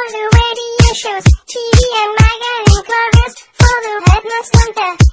the radio shows, TV and magazine covers, for the headlines content.